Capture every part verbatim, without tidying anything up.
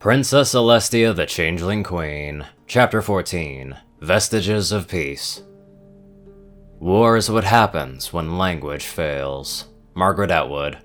Princess Celestia the Changeling Queen, Chapter fourteen, Vestiges of Peace. War is what happens when language fails. Margaret Atwood.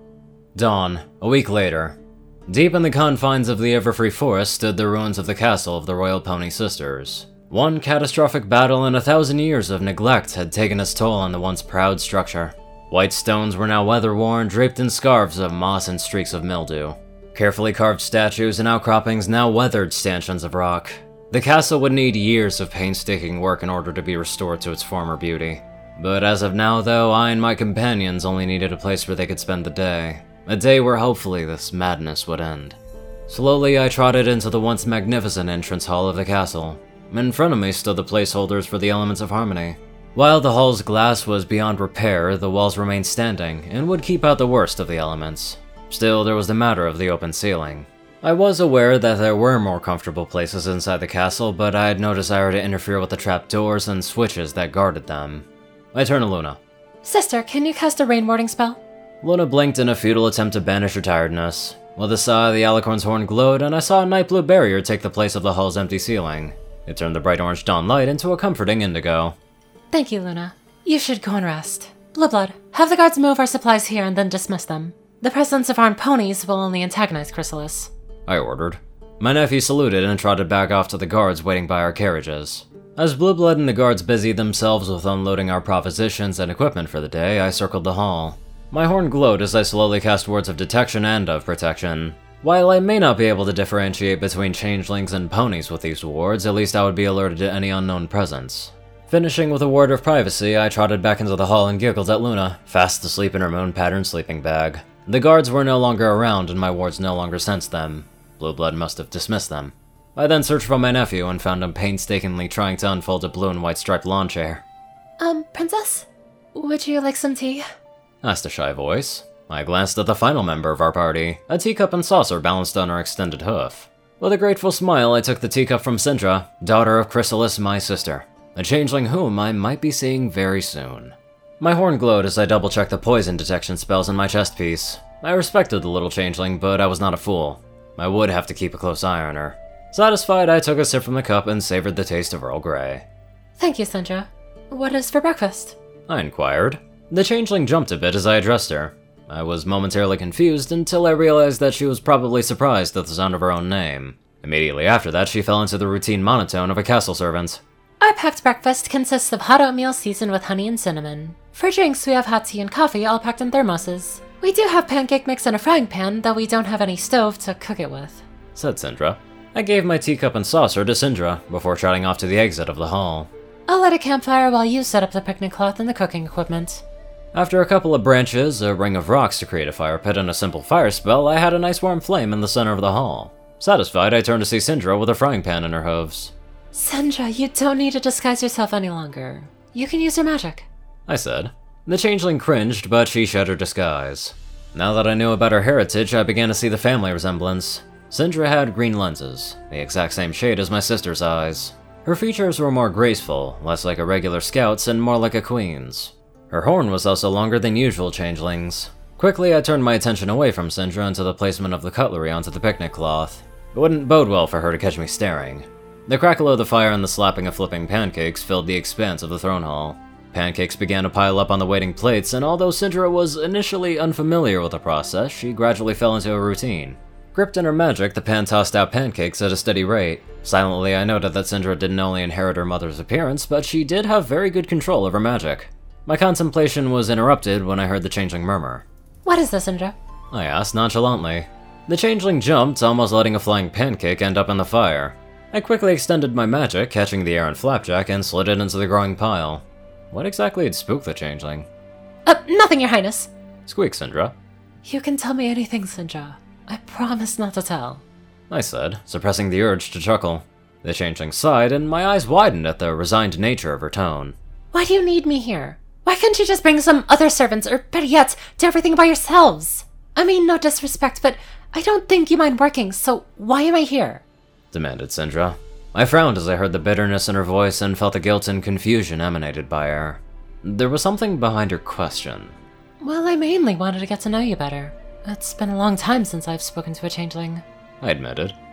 Dawn, a week later. Deep in the confines of the Everfree Forest stood the ruins of the castle of the Royal Pony Sisters. One catastrophic battle and a thousand years of neglect had taken its toll on the once proud structure. White stones were now weather-worn, draped in scarves of moss and streaks of mildew. Carefully carved statues and outcroppings now weathered stanchions of rock. The castle would need years of painstaking work in order to be restored to its former beauty. But as of now, though, I and my companions only needed a place where they could spend the day. A day where hopefully this madness would end. Slowly, I trotted into the once magnificent entrance hall of the castle. In front of me stood the placeholders for the elements of harmony. While the hall's glass was beyond repair, the walls remained standing and would keep out the worst of the elements. Still, there was the matter of the open ceiling. I was aware that there were more comfortable places inside the castle, but I had no desire to interfere with the trapdoors and switches that guarded them. I turned to Luna. Sister, can you cast a rain warding spell? Luna blinked in a futile attempt to banish her tiredness. With a sigh, the alicorn's horn glowed, and I saw a night blue barrier take the place of the hall's empty ceiling. It turned the bright orange dawn light into a comforting indigo. Thank you, Luna. You should go and rest. Blueblood, have the guards move our supplies here and then dismiss them. The presence of armed ponies will only antagonize Chrysalis. I ordered. My nephew saluted and trotted back off to the guards waiting by our carriages. As Blueblood and the guards busied themselves with unloading our provisions and equipment for the day, I circled the hall. My horn glowed as I slowly cast words of detection and of protection. While I may not be able to differentiate between changelings and ponies with these wards, at least I would be alerted to any unknown presence. Finishing with a word of privacy, I trotted back into the hall and giggled at Luna, fast asleep in her moon-patterned sleeping bag. The guards were no longer around and my wards no longer sensed them. Blueblood must have dismissed them. I then searched for my nephew and found him painstakingly trying to unfold a blue and white striped lawn chair. Um, Princess? Would you like some tea? Asked a shy voice. I glanced at the final member of our party, a teacup and saucer balanced on her extended hoof. With a grateful smile, I took the teacup from Syndra, daughter of Chrysalis, my sister, a changeling whom I might be seeing very soon. My horn glowed as I double-checked the poison detection spells in my chest piece. I respected the little changeling, but I was not a fool. I would have to keep a close eye on her. Satisfied, I took a sip from the cup and savored the taste of Earl Grey. Thank you, Syndra. What is for breakfast? I inquired. The changeling jumped a bit as I addressed her. I was momentarily confused until I realized that she was probably surprised at the sound of her own name. Immediately after that, she fell into the routine monotone of a castle servant. Our packed breakfast consists of hot oatmeal seasoned with honey and cinnamon. For drinks, we have hot tea and coffee all packed in thermoses. We do have pancake mix in a frying pan, though we don't have any stove to cook it with, said Syndra. I gave my teacup and saucer to Syndra before trotting off to the exit of the hall. I'll light a campfire while you set up the picnic cloth and the cooking equipment. After a couple of branches, a ring of rocks to create a fire pit, and a simple fire spell, I had a nice warm flame in the center of the hall. Satisfied, I turned to see Syndra with a frying pan in her hooves. Syndra, you don't need to disguise yourself any longer. You can use your magic, I said. The changeling cringed, but she shed her disguise. Now that I knew about her heritage, I began to see the family resemblance. Syndra had green lenses, the exact same shade as my sister's eyes. Her features were more graceful, less like a regular scout's and more like a queen's. Her horn was also longer than usual changelings. Quickly, I turned my attention away from Syndra and to the placement of the cutlery onto the picnic cloth. It wouldn't bode well for her to catch me staring. The crackle of the fire and the slapping of flipping pancakes filled the expanse of the throne hall. Pancakes began to pile up on the waiting plates, and although Syndra was initially unfamiliar with the process, she gradually fell into a routine. Gripped in her magic, the pan tossed out pancakes at a steady rate. Silently, I noted that Syndra didn't only inherit her mother's appearance, but she did have very good control of her magic. My contemplation was interrupted when I heard the changeling murmur. What is this, Syndra? I asked nonchalantly. The changeling jumped, almost letting a flying pancake end up in the fire. I quickly extended my magic, catching the errant flapjack, and slid it into the growing pile. What exactly had spooked the changeling? Uh, nothing, your highness, squeaked Syndra. You can tell me anything, Syndra. I promise not to tell, I said, suppressing the urge to chuckle. The changeling sighed, and my eyes widened at the resigned nature of her tone. Why do you need me here? Why can't you just bring some other servants, or better yet, do everything by yourselves? I mean, no disrespect, but I don't think you mind working, so why am I here? Demanded Syndra. I frowned as I heard the bitterness in her voice and felt the guilt and confusion emanated by her. There was something behind her question. Well, I mainly wanted to get to know you better. It's been a long time since I've spoken to a changeling, I admitted.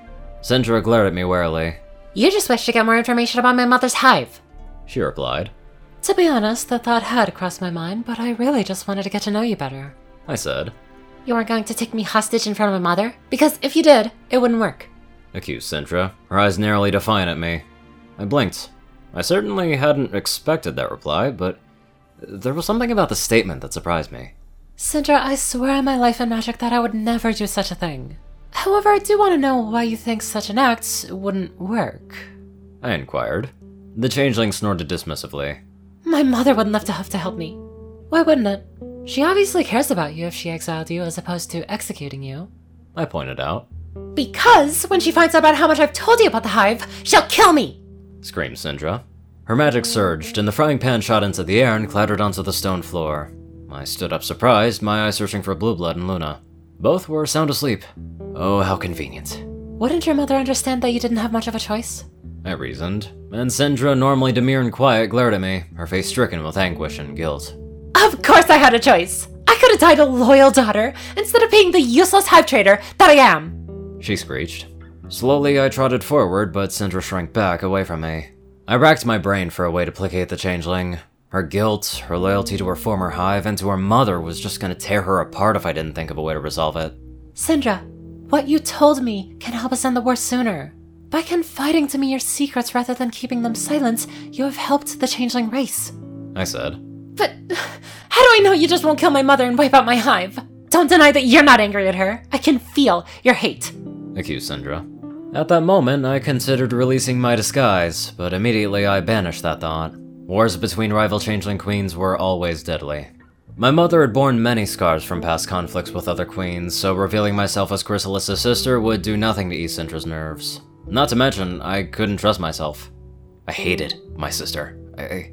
Syndra glared at me warily. You just wish to get more information about my mother's hive, she replied. To be honest, the thought had crossed my mind, but I really just wanted to get to know you better, I said. You aren't going to take me hostage in front of my mother? Because if you did, it wouldn't work, accused Syndra, her eyes narrowly defiant at me. I blinked. I certainly hadn't expected that reply, but there was something about the statement that surprised me. Syndra, I swear on my life and magic that I would never do such a thing. However, I do want to know why you think such an act wouldn't work, I inquired. The changeling snorted dismissively. My mother would love to have to help me. Why wouldn't it? She obviously cares about you if she exiled you as opposed to executing you, I pointed out. Because when she finds out about how much I've told you about the hive, she'll kill me, screamed Syndra. Her magic surged, and the frying pan shot into the air and clattered onto the stone floor. I stood up surprised, my eyes searching for Blue Blood and Luna. Both were sound asleep. Oh, how convenient. Wouldn't your mother understand that you didn't have much of a choice? I reasoned, and Syndra, normally demure and quiet, glared at me, her face stricken with anguish and guilt. Of course I had a choice! I could have died a loyal daughter, instead of being the useless hive trader that I am! She screeched. Slowly I trotted forward, but Syndra shrank back, away from me. I racked my brain for a way to placate the changeling. Her guilt, her loyalty to her former hive, and to her mother was just gonna tear her apart if I didn't think of a way to resolve it. Syndra, what you told me can help us end the war sooner. By confiding to me your secrets rather than keeping them silent, you have helped the changeling race, I said. But how do I know you just won't kill my mother and wipe out my hive? Don't deny that you're not angry at her. I can feel your hate, accused Syndra. At that moment, I considered releasing my disguise, but immediately I banished that thought. Wars between rival changeling queens were always deadly. My mother had borne many scars from past conflicts with other queens, so revealing myself as Chrysalis' sister would do nothing to ease Syndra's nerves. Not to mention, I couldn't trust myself. I hated my sister. I...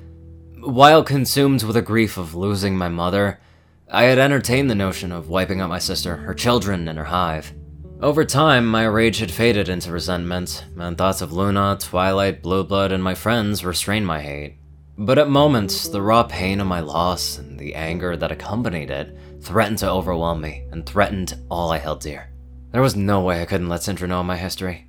While consumed with the grief of losing my mother, I had entertained the notion of wiping out my sister, her children, and her hive. Over time, my rage had faded into resentment, and thoughts of Luna, Twilight, Blue Blood, and my friends restrained my hate. But at moments, the raw pain of my loss and the anger that accompanied it threatened to overwhelm me and threatened all I held dear. There was no way I couldn't let Syndra know my history.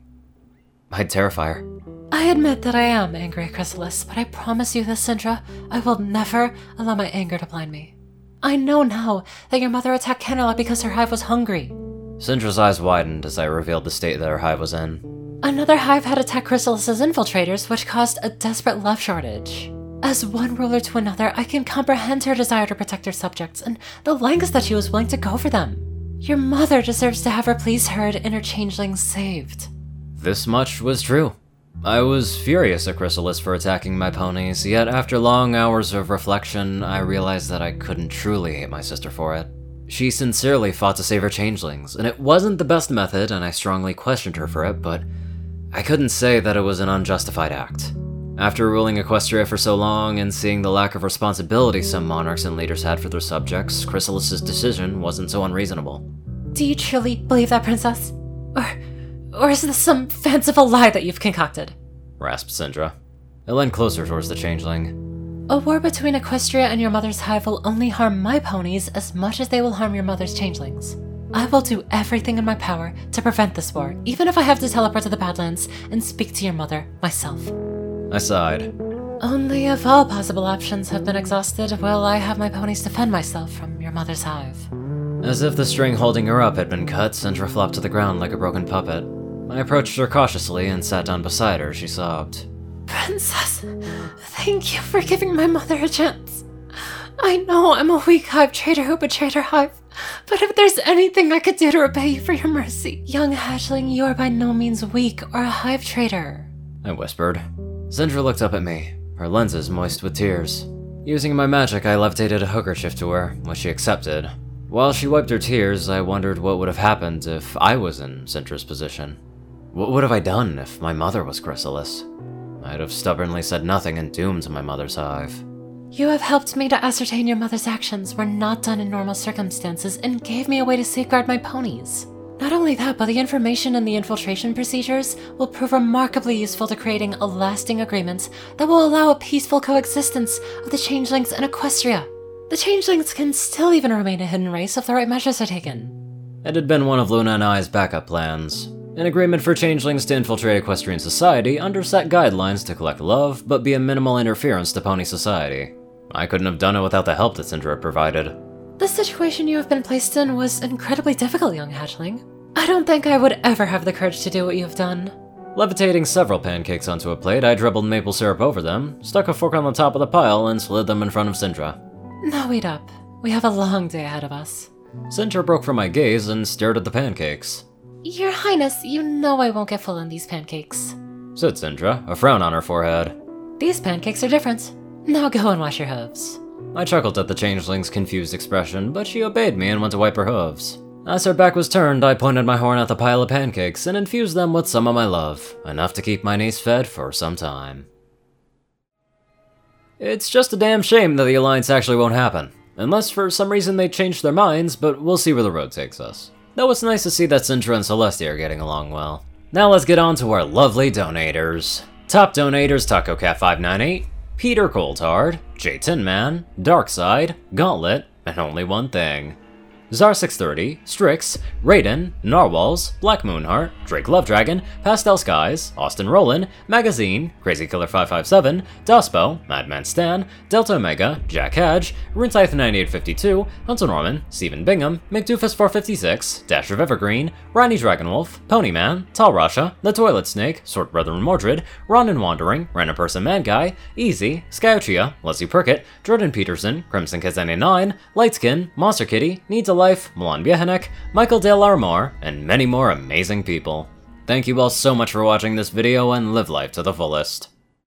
I'd terrify her. I admit that I am angry at Chrysalis, but I promise you this, Syndra, I will never allow my anger to blind me. I know now that your mother attacked Canterlot because her hive was hungry. Syndra's eyes widened as I revealed the state that her hive was in. Another hive had attacked Chrysalis' infiltrators, which caused a desperate love shortage. As one ruler to another, I can comprehend her desire to protect her subjects and the lengths that she was willing to go for them. Your mother deserves to have her pleased herd and her changelings saved. This much was true. I was furious at Chrysalis for attacking my ponies, yet after long hours of reflection, I realized that I couldn't truly hate my sister for it. She sincerely fought to save her changelings, and it wasn't the best method, and I strongly questioned her for it, but I couldn't say that it was an unjustified act. After ruling Equestria for so long and seeing the lack of responsibility some monarchs and leaders had for their subjects, Chrysalis' decision wasn't so unreasonable. Do you truly believe that, Princess? Or, or is this some fanciful lie that you've concocted? Rasped Syndra. I leaned closer towards the changeling. A war between Equestria and your mother's hive will only harm my ponies as much as they will harm your mother's changelings. I will do everything in my power to prevent this war, even if I have to teleport to the Badlands and speak to your mother myself. I sighed. Only if all possible options have been exhausted will I have my ponies defend myself from your mother's hive. As if the string holding her up had been cut, Syndra flopped to the ground like a broken puppet. I approached her cautiously and sat down beside her. She sobbed. Princess, thank you for giving my mother a chance. I know I'm a weak hive trader who betrayed her hive, but if there's anything I could do to repay you for your mercy, young hatchling, you are by no means weak or a hive trader, I whispered. Syndra looked up at me, her lenses moist with tears. Using my magic, I levitated a handkerchief to her, which she accepted. While she wiped her tears, I wondered what would have happened if I was in Syndra's position. What would have I done if my mother was Chrysalis? I'd have stubbornly said nothing and doomed my mother's hive. You have helped me to ascertain your mother's actions were not done in normal circumstances and gave me a way to safeguard my ponies. Not only that, but the information in the infiltration procedures will prove remarkably useful to creating a lasting agreement that will allow a peaceful coexistence of the changelings and Equestria. The changelings can still even remain a hidden race if the right measures are taken. It had been one of Luna and I's backup plans. An agreement for changelings to infiltrate equestrian society under set guidelines to collect love, but be a minimal interference to pony society. I couldn't have done it without the help that Syndra provided. The situation you have been placed in was incredibly difficult, young hatchling. I don't think I would ever have the courage to do what you have done. Levitating several pancakes onto a plate, I dribbled maple syrup over them, stuck a fork on the top of the pile, and slid them in front of Syndra. Now wait up. We have a long day ahead of us. Syndra broke from my gaze and stared at the pancakes. Your Highness, you know I won't get full on these pancakes, said Syndra, a frown on her forehead. These pancakes are different. Now go and wash your hooves. I chuckled at the changeling's confused expression, but she obeyed me and went to wipe her hooves. As her back was turned, I pointed my horn at the pile of pancakes and infused them with some of my love, enough to keep my niece fed for some time. It's just a damn shame that the alliance actually won't happen. Unless for some reason they changed their minds, but we'll see where the road takes us. Though it's nice to see that Syndra and Celestia are getting along well. Now let's get on to our lovely donators. Top donators TacoCat five nine eight, Peter Coulthard, J Tinman, Darkside, Gauntlet, and Only One Thing. Zar six thirty, Strix, Raiden, Narwhals, Black Moonheart, Drake Lovedragon, Pastel Skies, Austin Roland, Magazine, Crazy Killer five five seven, Dospo, Madman Stan, Delta Omega, Jack Hadge, Runetype ninety-eight fifty-two, Hunter Norman, Stephen Bingham, McDoofus four fifty-six, Dash of Evergreen, Ronnie Dragonwolf, Ponyman, Tal Rasha, The Toilet Snake, Sort Brethren Mordred, Ronin Wandering, Random Person Man Guy, Easy, Skyuchia, Leslie Prickett, Jordan Peterson, Crimson Kids ninety-nine, Lightskin, Monster Kitty, Needs a Life, Milan Biehanek, Michael Del Armor, and many more amazing people. Thank you all so much for watching this video and live life to the fullest.